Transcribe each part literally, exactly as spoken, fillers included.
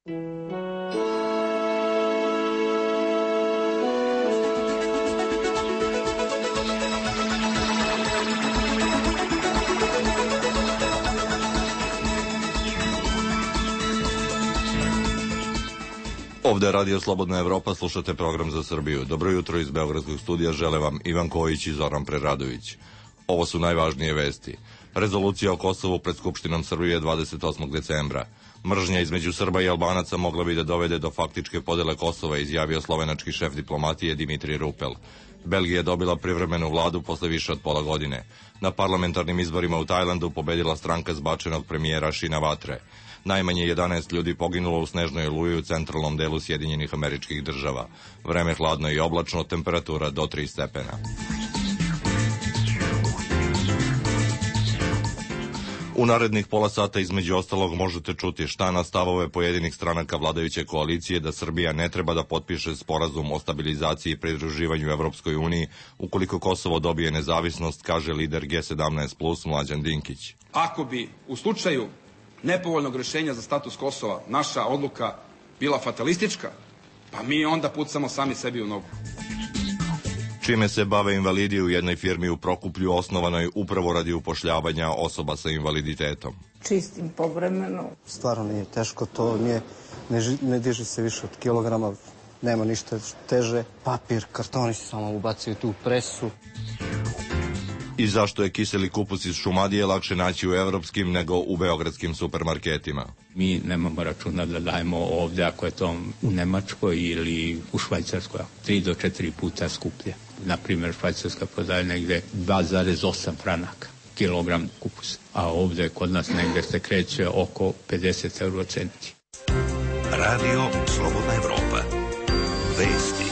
Ovde je Radio Slobodna Evropa, slušate program za Srbiju. Dobro jutro iz Beogradskog studija, žele vam Ivan Kojić i Zoran Preradović. Ovo su najvažnije vesti. Rezolucija o Kosovu pred Skupštinom Srbije dvadeset osmog decembra. Mržnja između Srba i Albanaca mogla bi da dovede do faktičke podele Kosova, izjavio slovenački šef diplomatije Dimitri Rupel. Belgija je dobila privremenu vladu posle više od pola godine. Na parlamentarnim izborima u Tajlandu pobedila stranka zbačenog premijera Shinawatre. Najmanje jedanaest ljudi poginulo u snežnoj oluji u centralnom delu Sjedinjenih Američkih Država. Vreme hladno i oblačno, temperatura do tri stepena. U narednih pola sata između ostalog možete čuti šta na stavove pojedinih stranaka vladajuće koalicije da Srbija ne treba da potpiše sporazum o stabilizaciji i pridruživanju Evropskoj uniji ukoliko Kosovo dobije nezavisnost, kaže lider G sedamnaest plus Mlađan Dinkić. Ako bi u slučaju nepovoljnog rešenja za status Kosova naša odluka bila fatalistička, pa mi onda pucamo sami sebi u nogu. Čime se bave invalidi u jednoj firmi u Prokuplju, osnovanoj upravo radi upošljavanja osoba sa invaliditetom. Čistim povremeno. Stvarno nije teško, to nije, ne, ne diže se više od kilograma, nema ništa teže. Papir, kartoni se samo ubacuju tu presu. I zašto je kiseli kupus iz Šumadije lakše naći u evropskim nego u beogradskim supermarketima? Mi nemamo računa da dajemo ovdje ako je to u Nemačkoj ili u Švajcarskoj, tri do četiri puta skuplje. Naprimjer, Švajcarska prodaje negde dva zarez osam franaka kilogram kupusa, a ovdje kod nas negde se kreće oko pedeset euro centi. Radio Slobodna Evropa. Vesti.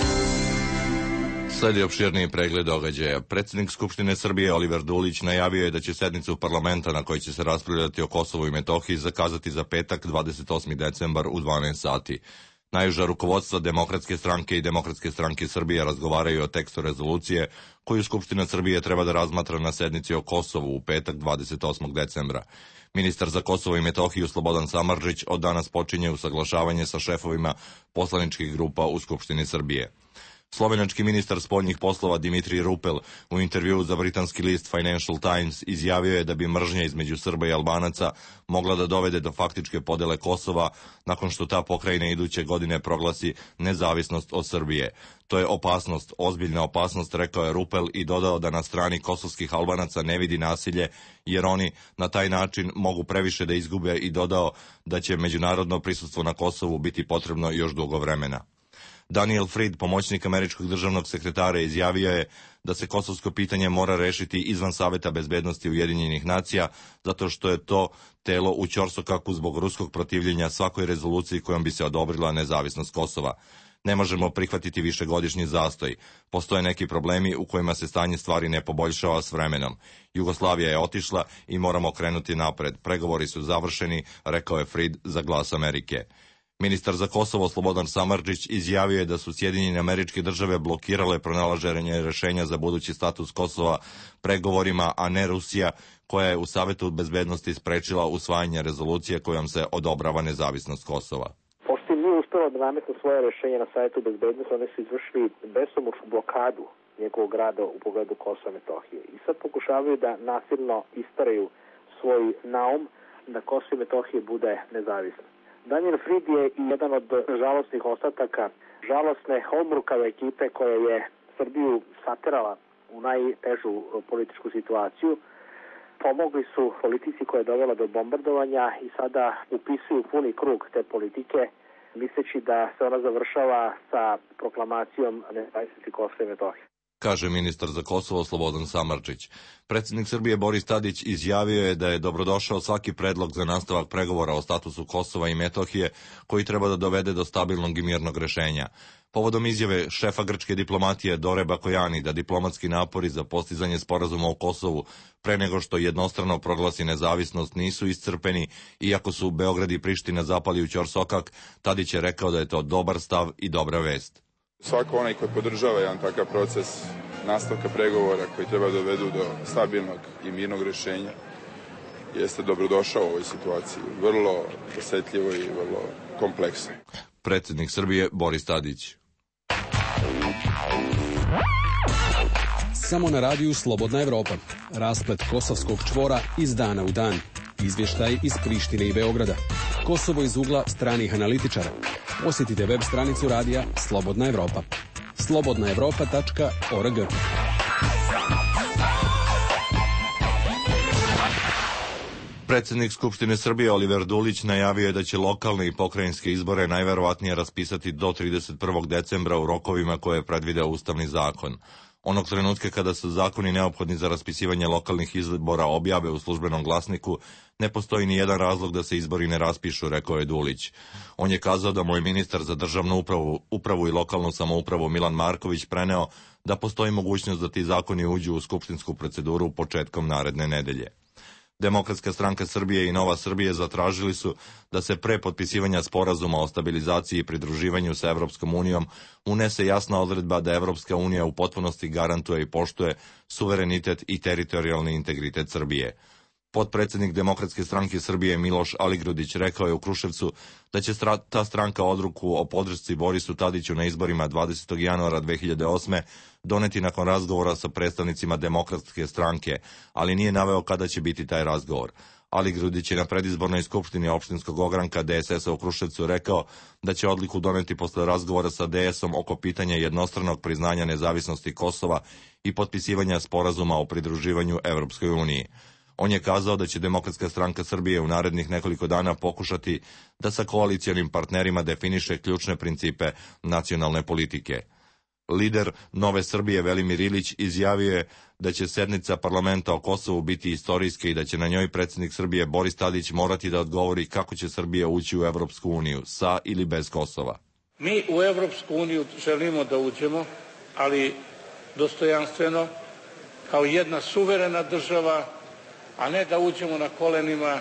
Sledi opširniji pregled događaja. Predsjednik Skupštine Srbije Oliver Dulić najavio je da će sednicu parlamenta na kojoj će se raspravljati o Kosovu i Metohiji zakazati za petak dvadeset osmi decembar u dvanaest sati. Najuža rukovodstva Demokratske stranke i Demokratske stranke Srbije razgovaraju o tekstu rezolucije koju Skupština Srbije treba da razmatra na sednici o Kosovu u petak dvadeset osmog decembra. Ministar za Kosovo i Metohiju Slobodan Samardžić od danas počinje usaglašavanje sa šefovima poslaničkih grupa u Skupštini Srbije. Slovenački ministar spoljnih poslova Dimitri Rupel u intervjuu za britanski list Financial Times izjavio je da bi mržnja između Srba i Albanaca mogla da dovede do faktičke podele Kosova nakon što ta pokrajina iduće godine proglasi nezavisnost od Srbije. To je opasnost, ozbiljna opasnost, rekao je Rupel i dodao da na strani kosovskih Albanaca ne vidi nasilje jer oni na taj način mogu previše da izgube i dodao da će međunarodno prisustvo na Kosovu biti potrebno još dugo vremena. Daniel Fried, pomoćnik američkog državnog sekretara, izjavio je da se kosovsko pitanje mora rešiti izvan Saveta bezbednosti Ujedinjenih nacija, zato što je to telo u ćorsokaku zbog ruskog protivljenja svakoj rezoluciji kojom bi se odobrila nezavisnost Kosova. Ne možemo prihvatiti višegodišnji zastoj. Postoje neki problemi u kojima se stanje stvari ne poboljšava s vremenom. Jugoslavija je otišla i moramo krenuti napred. Pregovori su završeni, rekao je Fried za Glas Amerike. Ministar za Kosovo Slobodan Samardžić izjavio je da su Sjedinjene Američke Države blokirale pronalaženje rešenja za budući status Kosova pregovorima, a ne Rusija, koja je u Savetu bezbednosti sprečila usvajanje rezolucije kojom se odobrava nezavisnost Kosova. Pošto im nije uspelo da nametnu svoje rešenje na Savetu bezbednosti, oni su izvršili besomučnu blokadu njegovog rada u pogledu Kosova i Metohije. I sad pokušavaju da nasilno istaraju svoj naum da Kosovo i Metohije bude nezavisno. Daniel Fried je i jedan od žalostnih ostataka žalostne Holbrukove ekipe koja je Srbiju saterala u najtežu političku situaciju. Pomogli su politici koja je dovela do bombardovanja i sada upisuju puni krug te politike, misleći da se ona završava sa proklamacijom nezavisnosti Kosova i Metohije, kaže ministar za Kosovo Slobodan Samardžić. Predsjednik Srbije Boris Tadić izjavio je da je dobrodošao svaki predlog za nastavak pregovora o statusu Kosova i Metohije koji treba da dovede do stabilnog i mirnog rešenja. Povodom izjave šefa grčke diplomatije Dore Bakojani da diplomatski napori za postizanje sporazuma o Kosovu pre nego što jednostrano proglasi nezavisnost nisu iscrpeni, iako su Beograd i Priština zapali u ćorsokak, Tadić je rekao da je to dobar stav i dobra vest. Svako onaj koji podržava jedan takav proces nastavka pregovora koji treba dovedu do stabilnog i mirnog rešenja jeste dobrodošao u ovoj situaciji. Vrlo osetljivo i vrlo kompleksno. Predsjednik Srbije Boris Tadić. Samo na radiju Slobodna Evropa. Rasplet kosovskog čvora iz dana u dan. Izvještaj iz Prištine i Beograda. Kosovo iz ugla stranih analitičara. Posjetite web stranicu radija Slobodna Evropa. slobodna evropa tačka org. Predsjednik Skupštine Srbije Oliver Dulić najavio je da će lokalne i pokrajinske izbore najverovatnije raspisati do trideset prvog decembra u rokovima koje je predvideo Ustavni zakon. Onog trenutka kada su zakoni neophodni za raspisivanje lokalnih izbora objave u službenom glasniku, ne postoji ni jedan razlog da se izbori ne raspišu, rekao je Dulić. On je kazao da mu je ministar za državnu upravu, upravu i lokalnu samoupravu Milan Marković preneo da postoji mogućnost da ti zakoni uđu u skupštinsku proceduru početkom naredne nedelje. Demokratska stranka Srbije i Nova Srbije zatražili su da se pre potpisivanja sporazuma o stabilizaciji i pridruživanju sa Evropskom unijom unese jasna odredba da Evropska unija u potpunosti garantuje i poštuje suverenitet i teritorijalni integritet Srbije. Potpredsjednik Demokratske stranke Srbije Miloš Aligrudić rekao je u Kruševcu da će stra- ta stranka odluku o podršci Borisu Tadiću na izborima dvadesetog januara dve hiljade osme doneti nakon razgovora sa predstavnicima Demokratske stranke, ali nije naveo kada će biti taj razgovor. Aligrudić je na predizbornoj skupštini opštinskog ogranka D S S-a u Kruševcu rekao da će odluku doneti posle razgovora sa D S-om oko pitanja jednostranog priznanja nezavisnosti Kosova i potpisivanja sporazuma o pridruživanju Evropskoj uniji. On je kazao da će Demokratska stranka Srbije u narednih nekoliko dana pokušati da sa koalicijonim partnerima definiše ključne principe nacionalne politike. Lider Nove Srbije Velimir Ilić izjavio je da će sednica parlamenta o Kosovu biti istorijska i da će na njoj predsjednik Srbije Boris Tadić morati da odgovori kako će Srbija ući u Evropsku uniju, sa ili bez Kosova. Mi u Evropsku uniju želimo da uđemo, ali dostojanstveno, kao jedna suverena država, a ne da uđemo na kolenima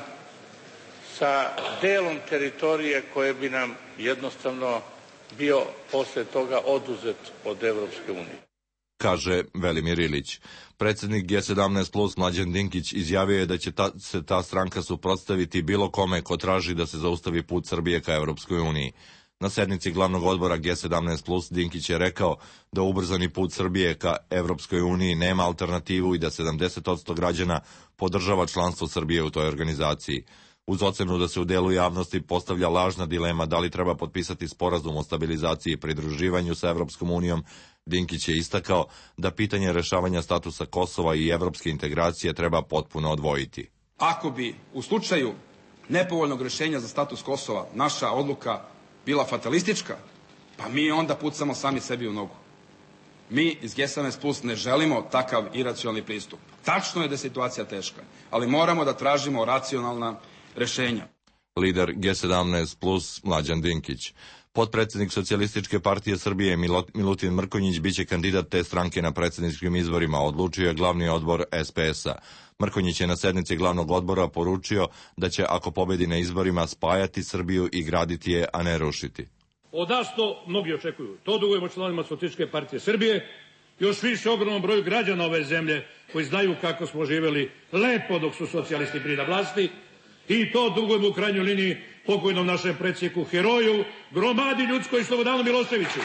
sa delom teritorije koje bi nam jednostavno bio posle toga oduzet od Evropske unije. Kaže Velimir Ilić. Predsjednik G sedamnaest plus Mlađan Dinkić izjavio je da će ta, se ta stranka suprotstaviti bilo kome ko traži da se zaustavi put Srbije ka Evropskoj uniji. Na sednici glavnog odbora G sedamnaest plus Dinkić je rekao da ubrzani put Srbije ka Evropskoj uniji nema alternativu i da sedamdeset posto građana podržava članstvo Srbije u toj organizaciji. Uz ocenu da se u delu javnosti postavlja lažna dilema da li treba potpisati sporazum o stabilizaciji i pridruživanju sa Evropskom unijom, Dinkić je istakao da pitanje rešavanja statusa Kosova i evropske integracije treba potpuno odvojiti. Ako bi u slučaju nepovoljnog rešenja za status Kosova naša odluka bila fatalistička, pa mi onda pucamo sami sebi u nogu. Mi iz G sedamnaest plus ne želimo takav iracionalni pristup. Tačno je da je situacija teška, ali moramo da tražimo racionalna rešenja. Lider G sedamnaest plus Mlađan Dinkić. Potpredsjednik Socijalističke partije Srbije Milutin Mrkonjić biće kandidat te stranke na predsjedničkim izborima, odlučio je glavni odbor S P S-a. Mrkonjić je na sednici glavnog odbora poručio da će, ako pobedi na izborima, spajati Srbiju i graditi je, a ne rušiti. Od nas to mnogi očekuju. To dugujemo članovima Socijalističke partije Srbije, još više ogromnom broju građana ove zemlje koji znaju kako smo živjeli lepo dok su socijalisti bili na vlasti, i to dugujemo u krajnjoj liniji pokojnom našem predsjedniku, heroju, gromadi ljudskoj i Slobodanu Miloševiću.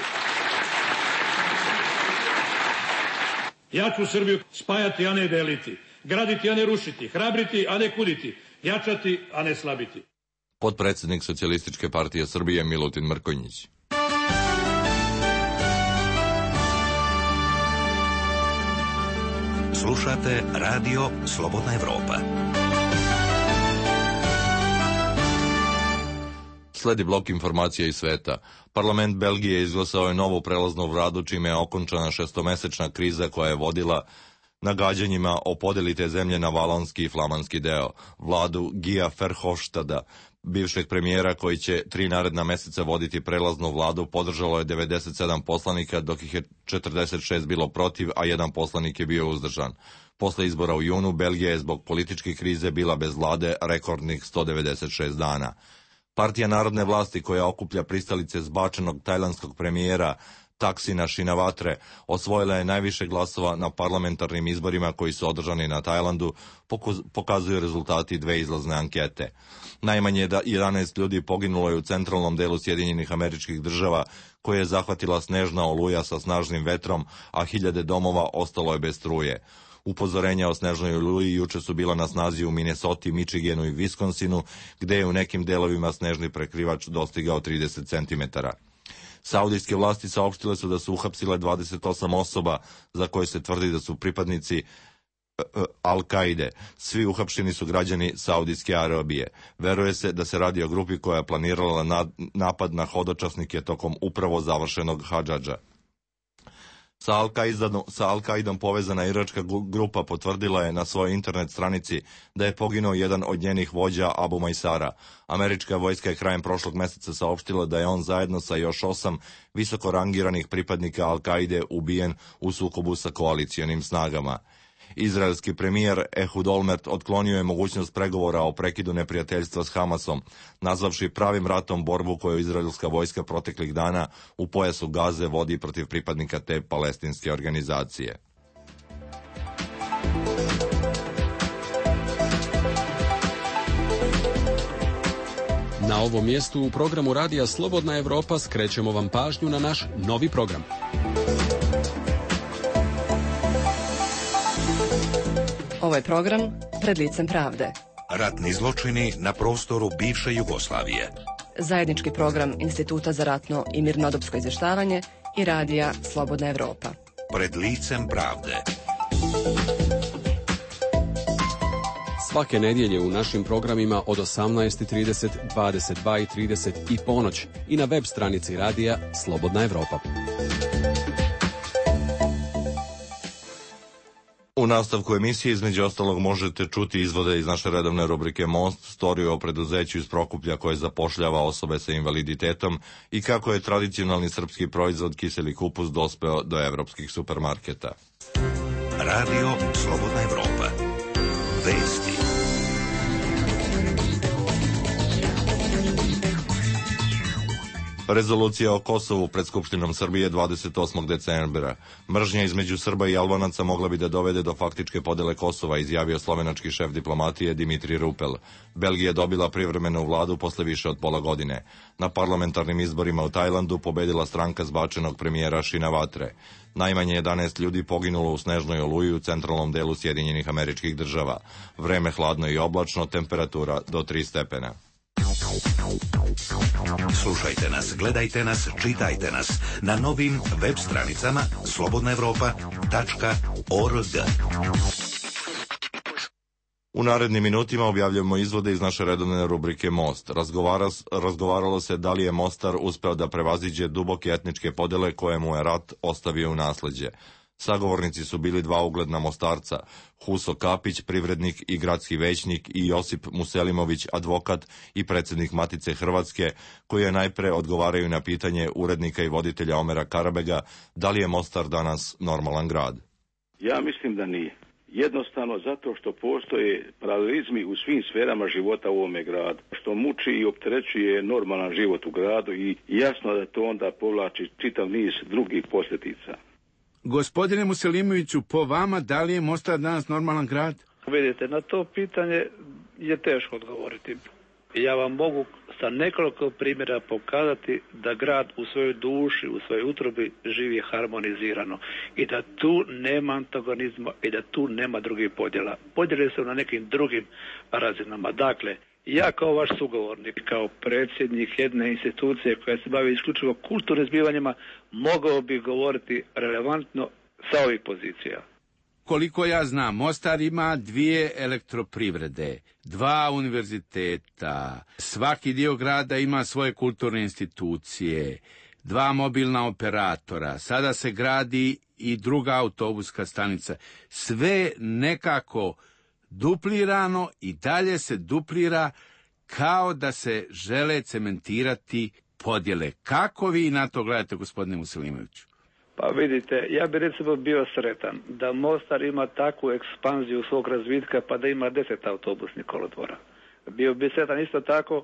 Ja ću Srbiju spajati, a ne deliti, graditi, a ne rušiti, hrabriti, a ne kuditi, jačati, a ne slabiti. Potpredsjednik Socijalističke partije Srbije Milutin Mrkonjić. Slušate Radio Slobodna Evropa. Sledi blok informacija iz sveta. Parlament Belgije izglasao je novu prelaznu vladu, čime je okončana šestomesečna kriza koja je vodila nagađanjima o podeli te zemlje na valonski i flamanski deo. Vladu Guya Verhofstadta, bivšeg premijera koji će tri naredna meseca voditi prelaznu vladu, podržalo je devedeset sedam poslanika, dok ih je četrdeset šest bilo protiv, a jedan poslanik je bio uzdržan. Posle izbora u junu, Belgija je zbog političke krize bila bez vlade rekordnih sto devedeset šest dana. Partija narodne vlasti, koja okuplja pristalice zbačenog tajlandskog premijera Taksina Shinawatra osvojila je najviše glasova na parlamentarnim izborima koji su održani na Tajlandu, pokazuju rezultati dve izlazne ankete. Najmanje jedanaest ljudi poginulo je u centralnom delu Sjedinjenih Američkih Država, koje je zahvatila snežna oluja sa snažnim vetrom, a hiljade domova ostalo je bez struje. Upozorenja o snežnoj oluji juče su bila na snazi u Minnesoti, Michiganu i Wisconsinu, gde je u nekim delovima snežni prekrivač dostigao trideset centimetara. Saudijske vlasti saopštile su da su uhapsile dvadeset osam osoba za koje se tvrdi da su pripadnici Al-Kaide. Svi uhapšeni su građani Saudijske Arabije. Veruje se da se radi o grupi koja je planirala napad na hodočasnike tokom upravo završenog hadžadža. Sa Al-Kaidom, sa Al-Kaidom povezana iračka grupa potvrdila je na svojoj internet stranici da je poginuo jedan od njenih vođa Abu Majsara. Američka vojska je krajem prošlog meseca saopštila da je on zajedno sa još osam visoko rangiranih pripadnika Al-Kaide ubijen u sukobu sa koalicijonim snagama. Izraelski premijer Ehud Olmert otklonio je mogućnost pregovora o prekidu neprijateljstva s Hamasom, nazvavši pravim ratom borbu koju izraelska vojska proteklih dana u pojasu Gaze vodi protiv pripadnika te palestinske organizacije. Na ovom mjestu u programu Radija Slobodna Evropa skrećemo vam pažnju na naš novi program. Ovaj program Pred licem pravde. Ratni zločini na prostoru bivše Jugoslavije. Zajednički program Instituta za ratno i mirnodopsko izvještavanje i Radija Slobodna Evropa. Pred licem pravde. Svake nedjelje u našim programima od osamnaest i trideset, dvadeset dva i trideset i ponoć i na web stranici Radija Slobodna Evropa. U nastavku emisije između ostalog možete čuti izvode iz naše redovne rubrike Most, storiju o preduzeću iz Prokuplja koje zapošljava osobe sa invaliditetom i kako je tradicionalni srpski proizvod kiseli kupus dospeo do evropskih supermarketa. Radio Slobodna Evropa. Vesti. Rezolucija o Kosovu pred Skupštinom Srbije dvadeset osmog decembra. Mržnja između Srba i Albanaca mogla bi da dovede do faktičke podele Kosova, izjavio slovenački šef diplomatije Dimitri Rupel. Belgija dobila privremenu vladu posle više od pola godine. Na parlamentarnim izborima u Tajlandu pobedila stranka zbačenog premijera Shinawatre. Najmanje jedanaest ljudi poginulo u snežnoj oluji u centralnom delu Sjedinjenih Američkih Država. Vreme hladno i oblačno, temperatura do tri stepena. Slušajte nas, gledajte nas, čitajte nas na novim web stranicama slobodna evropa tačka org. U narednim minutima objavljujemo izvode iz naše redovne rubrike Most. Razgovara, razgovaralo se da li je Mostar uspeo da prevaziđe duboke etničke podele koje mu je rat ostavio u nasleđe. Sagovornici su bili dva ugledna Mostarca, Huso Kapić, privrednik i gradski većnik, i Josip Muselimović, advokat i predsjednik Matice Hrvatske, koji je najpre odgovaraju na pitanje urednika i voditelja Omera Karabega da li je Mostar danas normalan grad. Ja mislim da nije. Jednostavno zato što postoje paralelizmi u svim sferama života u ovome gradu, što muči i opterećuje normalan život u gradu i jasno da to onda povlači čitav niz drugih posljedica. Gospodine Muselimoviću, po vama, da li je Mostar danas normalan grad? Vidite, na to pitanje je teško odgovoriti. Ja vam mogu sa nekoliko primjera pokazati da grad u svojoj duši, u svojoj utrobi živi harmonizirano i da tu nema antagonizma i da tu nema drugih podjela. Podjele su na nekim drugim razinama. Dakle, ja kao vaš sugovornik, kao predsjednik jedne institucije koja se bavi isključivo kulturnim zbivanjima, mogao bi govoriti relevantno sa ovih pozicija. Koliko ja znam, Mostar ima dvije elektroprivrede, dva univerziteta, svaki dio grada ima svoje kulturne institucije, dva mobilna operatora, sada se gradi i druga autobuska stanica. Sve nekako duplirano i dalje se duplira kao da se žele cementirati podjele. Kako vi na to gledate, gospodine Muselimoviću? Pa vidite, ja bi recimo bio sretan da Mostar ima takvu ekspanziju svog razvitka pa da ima deset autobusnih kolodvora. Bio bi sretan isto tako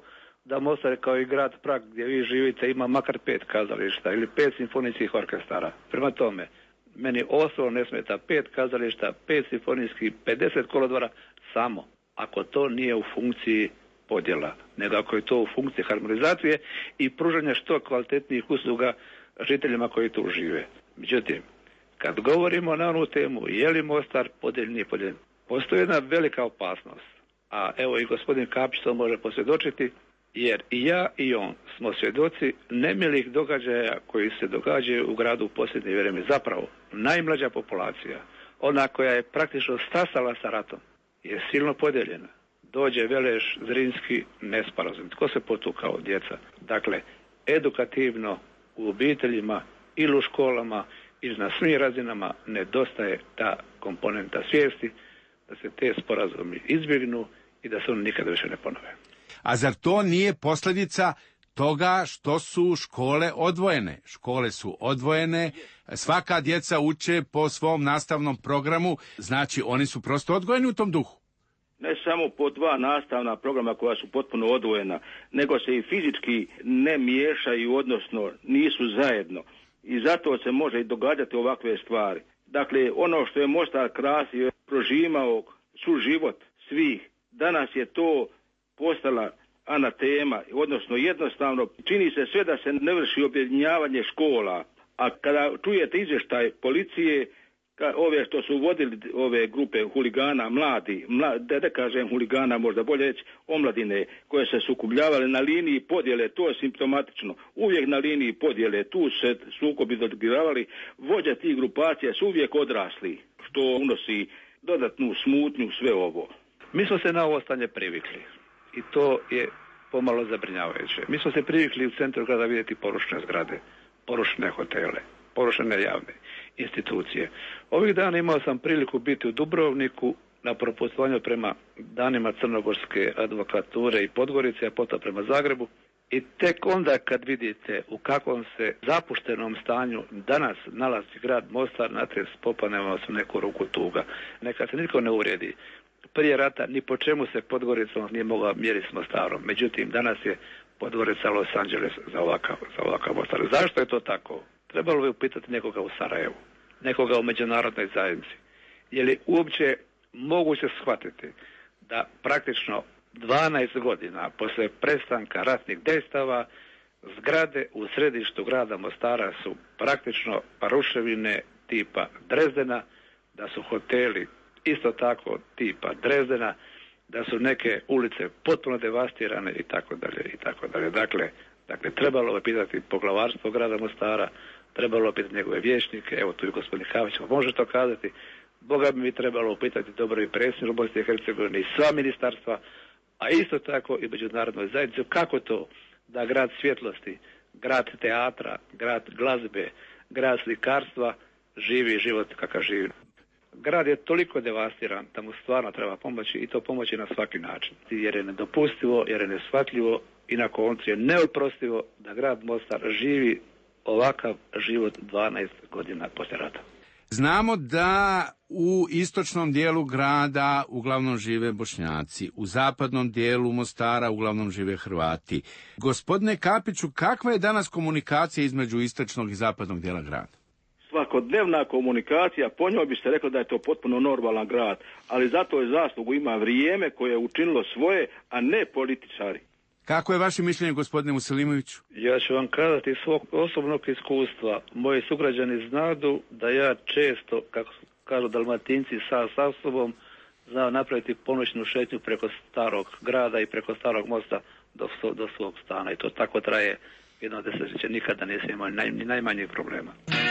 da Mostar kao i grad Prag gdje vi živite ima makar pet kazališta ili pet simfonijskih orkestara. Prema tome, meni osobno ne smeta pet kazališta, pet simfonijskih, pedeset kolodvora, samo ako to nije u funkciji podjela, nego ako je to u funkciji harmonizacije i pružanja što kvalitetnijih usluga žiteljima koji tu žive. Međutim, kad govorimo na onu temu je li Mostar podijeljen, nije podijeljen, postoji jedna velika opasnost, a evo i gospodin Kapić to može posvjedočiti, jer i ja i on smo svjedoci nemilih događaja koji se događaju u gradu u posljednje vrijeme. Zapravo, najmlađa populacija, ona koja je praktično stasala sa ratom, je silno podijeljena. Dođe Veleš, Zrinski, nesporazum. Tko se potukao? Djeca. Dakle, edukativno u obiteljima ili u školama ili na svim razinama nedostaje ta komponenta svijesti da se te sporazumi izbjegnu i da se oni nikada više ne ponove. A zar to nije posljedica toga što su škole odvojene? Škole su odvojene, svaka djeca uče po svom nastavnom programu, znači oni su prosto odgojeni u tom duhu. Ne samo po dva nastavna programa koja su potpuno odvojena, nego se i fizički ne miješaju, odnosno nisu zajedno. I zato se može i događati ovakve stvari. Dakle, ono što je Mostar krasio, prožimao suživot svih, danas je to postala anatema, odnosno jednostavno čini se sve da se ne vrši objedinjavanje škola. A kada čujete izvještaj policije, ka, ove što su vodili ove grupe huligana, mladi, mla, da ne kažem huligana, možda bolje reći omladine, koje se sukobljavale na liniji podjele, to je simptomatično. Uvijek na liniji podjele, tu se sukobi dodigravali, vođa tih grupacija su uvijek odrasli, što unosi dodatnu smutnju sve ovo. Mi smo se na ovo stanje privikli i to je pomalo zabrinjavajuće. Mi smo se privikli u centru grada vidjeti porušne zgrade, porušne hotele, porušene javne institucije. Ovih dana imao sam priliku biti u Dubrovniku na proputovanju prema danima crnogorske advokature i Podgorice, a potom prema Zagrebu. I tek onda kad vidite u kakvom se zapuštenom stanju danas nalazi grad Mostar, natres popanemo se neku ruku tuga. Neka se nitko ne uvrijedi. Prije rata ni po čemu se Podgoricom nije mogla mjeriti s Mostarom. Međutim, danas je Podgorica Los Angeles za ovakav, za ovakav Mostar. Zašto je to tako? Trebalo bi upitati nekoga u Sarajevu, nekoga u međunarodnoj zajednici. Je li uopće moguće shvatiti da praktično dvanaest godina poslije prestanka ratnih dejstava zgrade u središtu grada Mostara su praktično ruševine tipa Drezdena, da su hoteli isto tako tipa Drezdena, da su neke ulice potpuno devastirane i tako dalje i tako dalje. Dakle, dakle trebalo je pitati poglavarstvo grada Mostara, trebalo je pitati njegove vijećnike, evo tu je gospodin Kavić, može to kazati. Boga bi mi trebalo upitati dobro i predsjednik u Bosni i Hercegovini i sva ministarstva, a isto tako i međunarodnoj zajednici. Kako to da grad svjetlosti, grad teatra, grad glazbe, grad slikarstva živi život kakav živi? Grad je toliko devastiran da mu stvarno treba pomoći i to pomoći na svaki način. Jer je nedopustivo, jer je neshvatljivo i na koncu je neoprostivo da grad Mostar živi ovakav život dvanaest godina poslije rata. Znamo da u istočnom dijelu grada uglavnom žive Bošnjaci, u zapadnom dijelu Mostara uglavnom žive Hrvati. Gospodine Kapiću, kakva je danas komunikacija između istočnog i zapadnog dijela grada? Svakodnevna komunikacija, po njoj bi se reklo da je to potpuno normalan grad, ali zato je zaslugu ima vrijeme koje je učinilo svoje, a ne političari. Kako je vaše mišljenje, gospodine Muselimoviću? Ja ću vam kazati iz svog osobnog iskustva. Moji sugrađani znadu da ja često, kako kažu Dalmatinci, sa, sa sobom znao napraviti ponoćnu šetnju preko starog grada i preko starog mosta do, do svog stana. I to tako traje jedno desetljeće. Nikada nisam imao naj, ni najmanjih problema.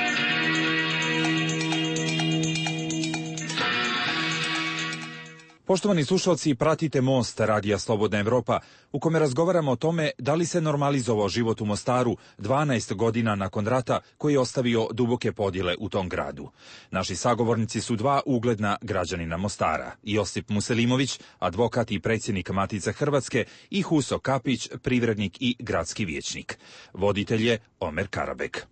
Poštovani slušalci, pratite Most Radija Slobodna Evropa, u kome razgovaramo o tome da li se normalizovao život u Mostaru dvanaest godina nakon rata koji je ostavio duboke podjele u tom gradu. Naši sagovornici su dva ugledna građanina Mostara, Josip Muselimović, advokat i predsjednik Matice Hrvatske, i Huso Kapić, privrednik i gradski vijećnik. Voditelj je Omer Karabek.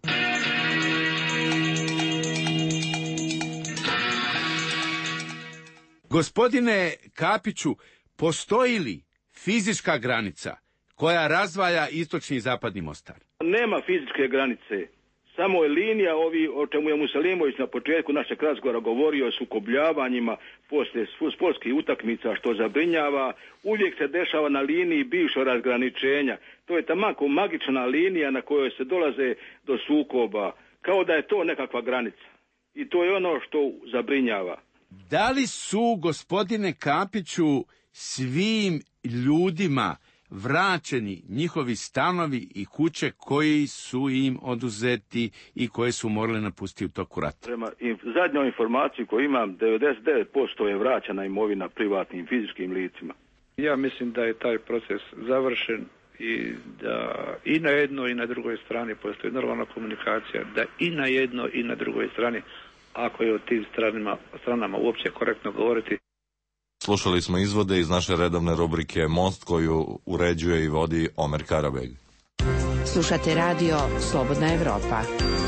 Gospodine Kapiću, postoji li fizička granica koja razdvaja istočni i zapadni Mostar. Nema fizičke granice. Samo je linija, ovi, o čemu je Musalimović na početku našeg razgovora govorio, o sukobljavanjima poslije sportskih utakmica, što zabrinjava, uvijek se dešava na liniji bivšeg razgraničenja. To je tamako magična linija na kojoj se dolaze do sukoba, kao da je to nekakva granica. I to je ono što zabrinjava. Da li su, gospodine Kapiću, svim ljudima vraćeni njihovi stanovi i kuće koji su im oduzeti i koje su morali napustiti u toku rata? Prema zadnjoj informaciji koju imam, devedeset devet posto je vraćana imovina privatnim fizičkim licima. Ja mislim da je taj proces završen i da i na jednoj i na drugoj strani postoji normalna komunikacija, da i na jednoj i na drugoj strani, ako je o tim stranima, stranama uopće korektno govoriti. Slušali smo izvode iz naše redovne rubrike Most, koju uređuje i vodi Omer Karabeg. Slušate radio Slobodna Evropa.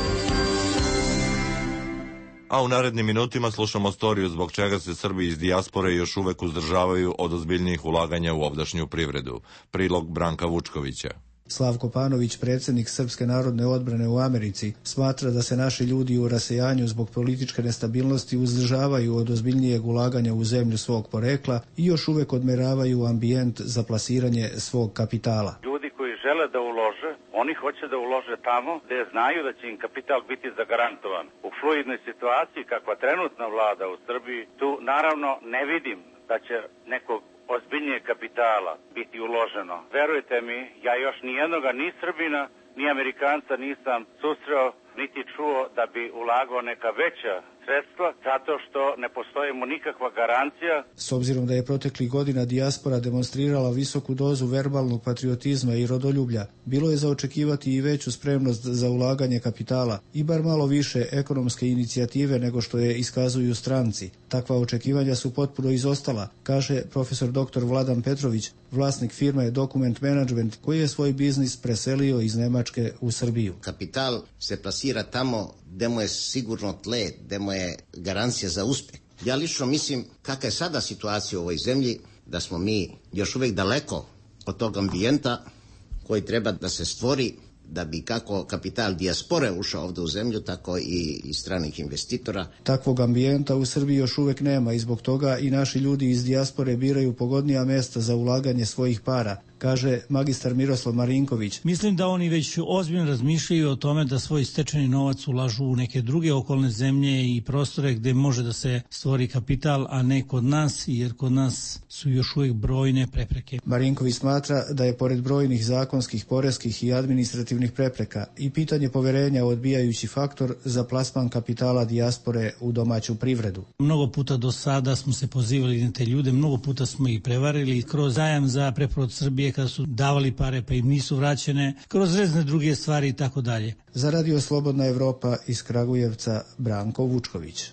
A u narednim minutima slušamo storiju zbog čega se Srbi iz dijaspore još uvek uzdržavaju od ozbiljnijih ulaganja u ovdašnju privredu. Prilog Branka Vučkovića. Slavko Panović, predsjednik Srpske narodne odbrane u Americi, smatra da se naši ljudi u rasejanju zbog političke nestabilnosti uzdržavaju od ozbiljnijeg ulaganja u zemlju svog porekla i još uvek odmeravaju ambijent za plasiranje svog kapitala. Ljudi koji žele da ulože, oni hoće da ulože tamo gde znaju da će im kapital biti zagarantovan. U fluidnoj situaciji kakva trenutno vlada u Srbiji, tu naravno ne vidim da će nekog ozbiljnije kapitala biti uloženo. Verujte mi, ja još ni jednoga ni Srbina, ni Amerikanca nisam susreo, niti čuo da bi ulagao neka veća sredstva, zato što ne postoji mu nikakva garancija. S obzirom da je proteklih godina dijaspora demonstrirala visoku dozu verbalnog patriotizma i rodoljublja, bilo je za očekivati i veću spremnost za ulaganje kapitala i bar malo više ekonomske inicijative nego što je iskazuju stranci. Takva očekivanja su potpuno izostala, kaže profesor doktor Vladan Petrović, vlasnik firme Document Management, koji je svoj biznis preselio iz Nemačke u Srbiju. Kapital se plasira tamo gde mu je sigurno tle, gde mu je garancija za uspeh. Ja lično mislim kakva je sada situacija u ovoj zemlji, da smo mi još uvek daleko od tog ambijenta koji treba da se stvori da bi kako kapital dijaspore ušao ovde u zemlju, tako i, i stranih investitora. Takvog ambijenta u Srbiji još uvek nema i zbog toga i naši ljudi iz dijaspore biraju pogodnija mesta za ulaganje svojih para, kaže magistar Miroslav Marinković. Mislim da oni već ozbiljno razmišljaju o tome da svoj stečeni novac ulažu u neke druge okolne zemlje i prostore gde može da se stvori kapital, a ne kod nas, jer kod nas su još uvijek brojne prepreke. Marinković smatra da je pored brojnih zakonskih, poreskih i administrativnih prepreka i pitanje poverenja odbijajući faktor za plasman kapitala dijaspore u domaću privredu. Mnogo puta do sada smo se pozivali na te ljude, mnogo puta smo ih prevarili kroz zajam za preporod Srbije kada su davali pare pa im nisu vraćene, kroz razne druge stvari i tako dalje. Za Radio Slobodna Evropa iz Kragujevca, Branko Vučković.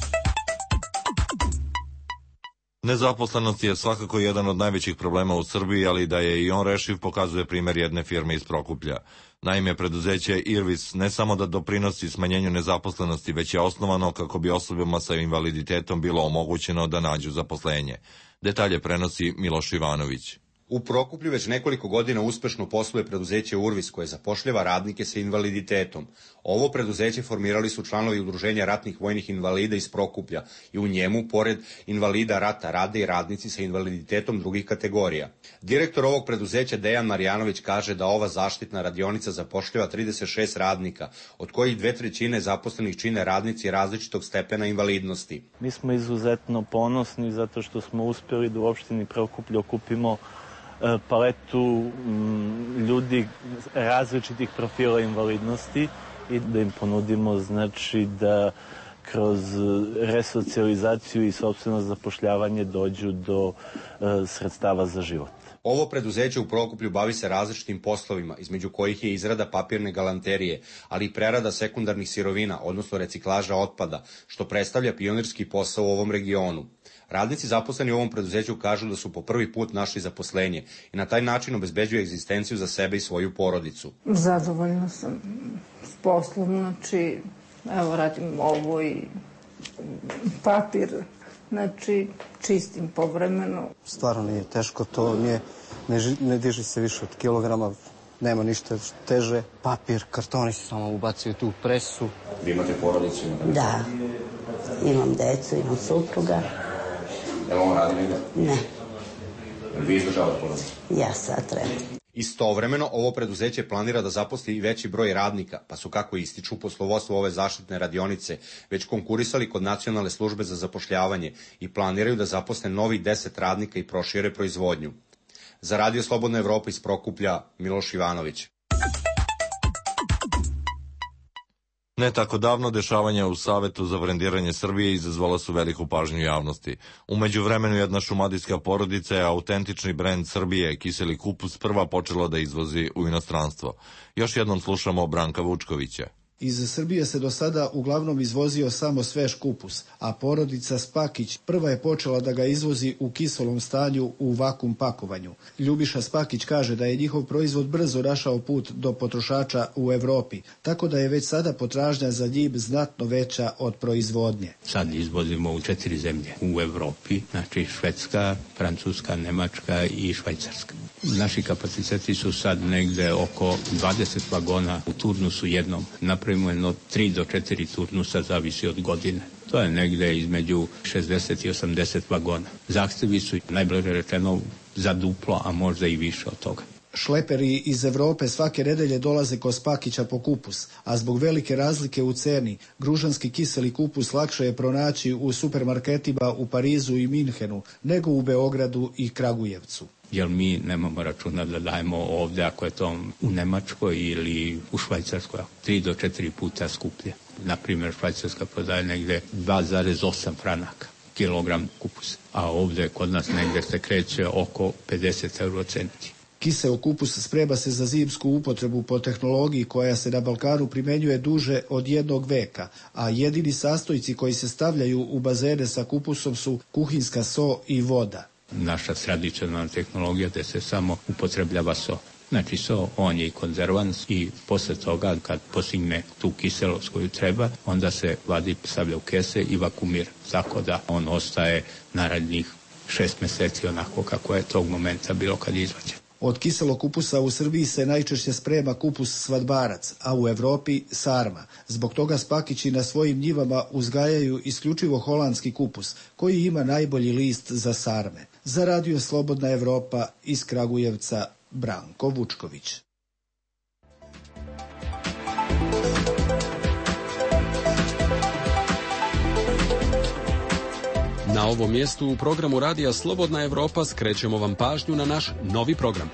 Nezaposlenost je svakako jedan od najvećih problema u Srbiji, ali da je i on rešiv pokazuje primjer jedne firme iz Prokuplja. Naime, preduzeće Irvis ne samo da doprinosi smanjenju nezaposlenosti, već je osnovano kako bi osobama sa invaliditetom bilo omogućeno da nađu zaposlenje. Detalje prenosi Miloš Ivanović. U Prokuplju već nekoliko godina uspešno posluje preduzeće Urvis koje zapošljava radnike sa invaliditetom. Ovo preduzeće formirali su članovi Udruženja ratnih vojnih invalida iz Prokuplja i u njemu, pored invalida rata, rade i radnici sa invaliditetom drugih kategorija. Direktor ovog preduzeća Dejan Marjanović kaže da ova zaštitna radionica zapošljava trideset šest radnika, od kojih dve trećine zaposlenih čine radnici različitog stepena invalidnosti. Mi smo izuzetno ponosni zato što smo uspjeli da u opštini Prokuplje okupimo paletu ljudi različitih profila invalidnosti i da im ponudimo znači da kroz resocijalizaciju i sopstveno zapošljavanje dođu do sredstava za život. Ovo preduzeće u Prokuplju bavi se različitim poslovima, između kojih je izrada papirne galanterije, ali i prerada sekundarnih sirovina, odnosno reciklaža otpada, što predstavlja pionirski posao u ovom regionu. Radnici zaposleni u ovom preduzeću kažu da su po prvi put našli zaposlenje i na taj način obezbeđuju egzistenciju za sebe i svoju porodicu. Zadovoljna sam s poslom, znači, evo radim ovo i papir, znači čistim povremeno. Stvarno nije teško, to nije ne, ži, ne diže se više od kilograma, nema ništa teže. Papir, kartoni se samo ubacuju tu u presu. Vi imate porodicu? Imate da, imam decu, imam supruga. Evo on radi negdje? Ne. Vi izdržavate porodicu? Ja sad trebam. Istovremeno, ovo preduzeće planira da zaposli i veći broj radnika, pa su, kako ističu, poslovodstvo ove zaštitne radionice već konkurisali kod Nacionalne službe za zapošljavanje i planiraju da zaposle novih deset radnika i prošire proizvodnju. Za Radio Slobodna Evropa iz Prokuplja, Miloš Ivanović. Ne tako davno dešavanja u Savetu za brendiranje Srbije izazvala su veliku pažnju javnosti. U međuvremenu jedna šumadijska porodica je autentični brend Srbije, kiseli kupus, prva počela da izvozi u inostranstvo. Još jednom slušamo Branka Vučkovića. Iz Srbije se do sada uglavnom izvozio samo svež kupus, a porodica Spakić prva je počela da ga izvozi u kiselom stanju u vakum pakovanju. Ljubiša Spakić kaže da je njihov proizvod brzo našao put do potrošača u Evropi, tako da je već sada potražnja za njim znatno veća od proizvodnje. Sad izvozimo u četiri zemlje u Evropi, znači Švedska, Francuska, Nemačka i Švajcarska. Naši kapaciteti su sad negde oko dvadeset vagona u turnusu jednom. Napravimo jedno tri do četiri turnusa, zavisi od godine. To je negde između šezdeset i osamdeset vagona. Zahtevi su, najbliže rečeno, za duplo, a možda i više od toga. Šleperi iz Evrope svake nedelje dolaze kod Spakića po kupus, a zbog velike razlike u ceni, gružanski kiseli kupus lakše je pronaći u supermarketima u Parizu i Minhenu nego u Beogradu i Kragujevcu. Jer mi nemamo računa da dajemo ovde, ako je to u Nemačkoj ili u Švajcarskoj, tri do četiri puta skuplje. Naprimjer, Švajcarska prodaje negde dva zarez osam franaka kilogram kupusa, a ovde kod nas negde se kreće oko pedeset eurocenti. Kiseo kupus sprema se za zimsku upotrebu po tehnologiji koja se na Balkanu primenjuje duže od jednog veka, a jedini sastojci koji se stavljaju u bazene sa kupusom su kuhinska so i voda. Naša tradicionalna tehnologija gde se samo upotrebljava so. Znači so, on je i konzervans i posle toga kad postigne tu kiselost koju treba, onda se vadi, stavlja u kese i vakumira. Tako da on ostaje narednih šest meseci onako kako je tog momenta bilo kad je izvađen. Od kiselog kupusa u Srbiji se najčešće sprema kupus svadbarac, a u Evropi sarma. Zbog toga Spakići na svojim njivama uzgajaju isključivo holandski kupus, koji ima najbolji list za sarme. Za Radio Slobodna Evropa iz Kragujevca, Branko Vučković. Na ovom mjestu u programu Radija Slobodna Evropa skrećemo vam pažnju na naš novi program.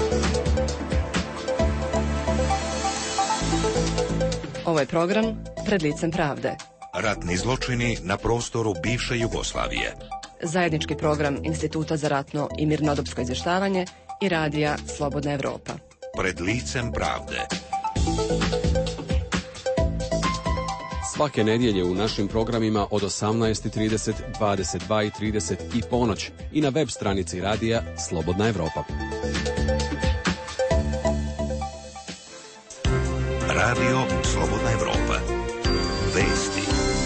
Ovo je program Pred licem pravde. Ratni zločini na prostoru bivše Jugoslavije. Zajednički program Instituta za ratno i mirnodopsko izvještavanje i Radija Slobodna Evropa. Pred licem pravde. Svake nedjelje u našim programima od osamnaest i trideset, dvadeset dva i trideset i ponoć i na web stranici Radija Slobodna Evropa. Radio Slobodna Evropa. Vesti.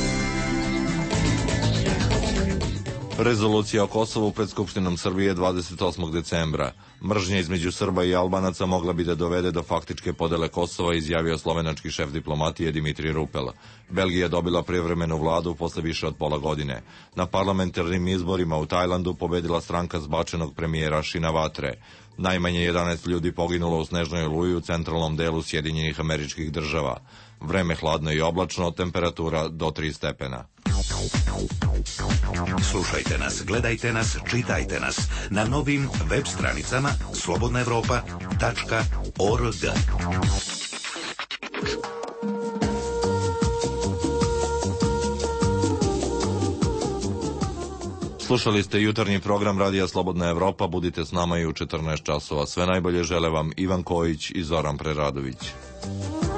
Rezolucija o Kosovu pred Skupštinom Srbije dvadeset osmog decembra. Mržnja između Srba i Albanaca mogla bi da dovede do faktičke podele Kosova, izjavio slovenački šef diplomatije Dimitrij Rupel. Belgija dobila privremenu vladu posle više od pola godine. Na parlamentarnim izborima u Tajlandu pobedila stranka zbačenog premijera Shinawatre. Najmanje jedanaest ljudi poginulo u snežnoj oluji u centralnom delu Sjedinjenih Američkih Država. Vreme hladno i oblačno, temperatura do tri stepena. Slušajte nas, gledajte nas, čitajte nas na novim web stranicama slobodna evropa tačka org. Slušali ste jutarnji program Radija Slobodna Evropa. Budite s nama i u četrnaest časova. Sve najbolje žele vam Ivan Kojić i Zoran Preradović.